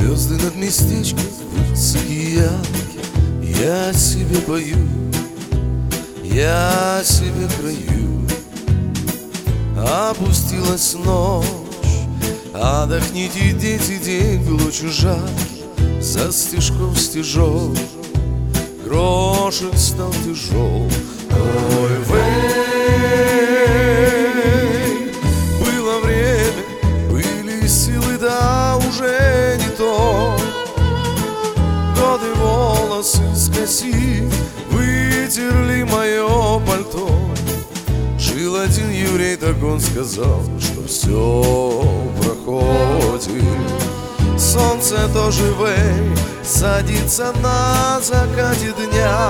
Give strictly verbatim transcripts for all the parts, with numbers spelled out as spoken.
Звезды над местечком высокие, яркие. Я себе пою, я себе краю. Опустилась ночь, отдохните, дети, день был очень жаркий. За стежком стежок грошек стал тяжел. Ой, вей, было время, были силы, да уже не то. Годы волосы скоси, вытерли мое пальто. Жил один еврей, так он сказал, что все проходит. Солнце тоже, вей, садится на закате дня,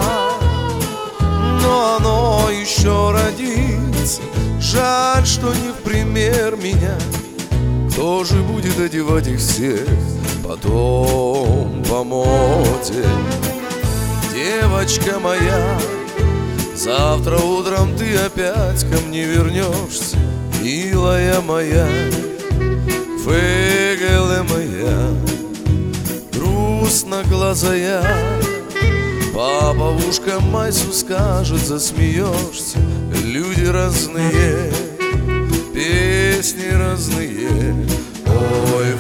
но оно еще родится. Жаль, что не в пример меня. Кто же будет одевать их всех потом по моде? Девочка моя, завтра утром ты опять ко мне вернешься, милая моя, фегеле моя, грустноглазая. Папа в ушко Майсу скажет, засмеешься. Люди разные, песни разные. Ой,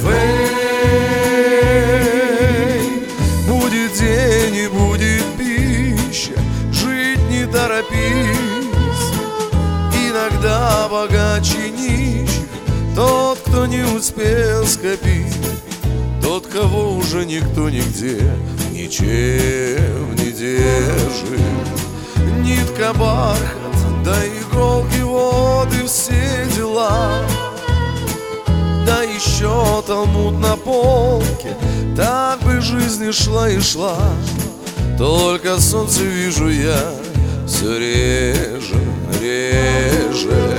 вей, будет день и будет пища, жить не торопись. Иногда богаче нищих тот, кто не успел скопить, тот, кого уже никто нигде ничем не держит. Нитка, бархат, да иголки, вот и все дела. Да еще талмуд на полке, так бы жизнь и шла и шла. Только солнце вижу я все реже, реже.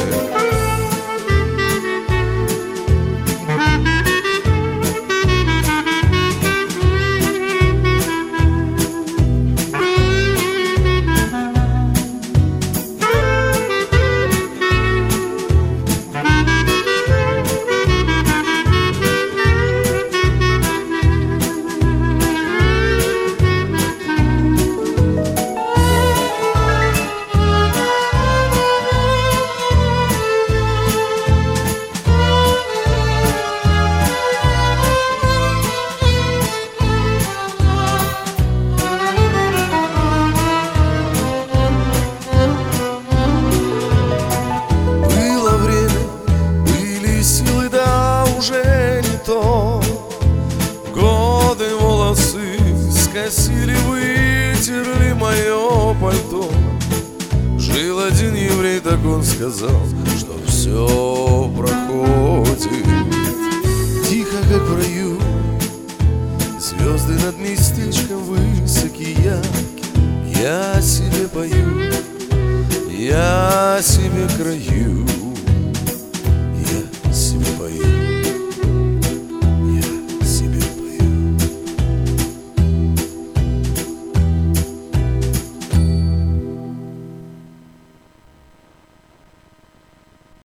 Годы волосы скосили, вытерли мое пальто. Жил один еврей, так он сказал, что все проходит. Тихо, как в раю, звезды над местечком высокие, яркие. Я себе пою, я себе краю.